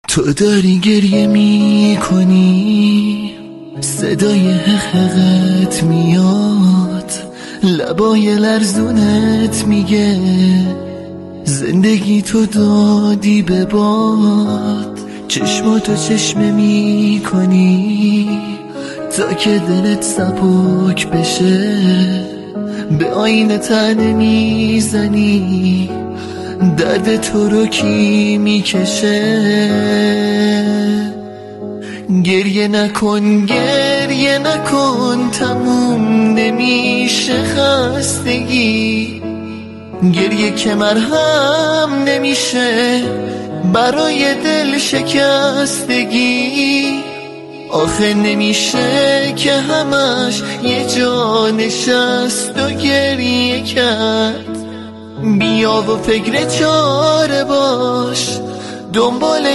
تو داری گریه می کنی، صدای حقیقت میاد، لبای لرزونت میگه زندگی تو دادی به باد. چشماتو چشمه می کنی تا که دلت سبک بشه، به آینه تنه میزنی درد تو رو کی میکشه. گریه نکن گریه نکن، تموم نمیشه خستگی، گریه که مرهم نمیشه برای دل شکستگی. آخه نمیشه که همش یه جا نشست و گریه کرد. بیا و فکر چاره باش، دنبال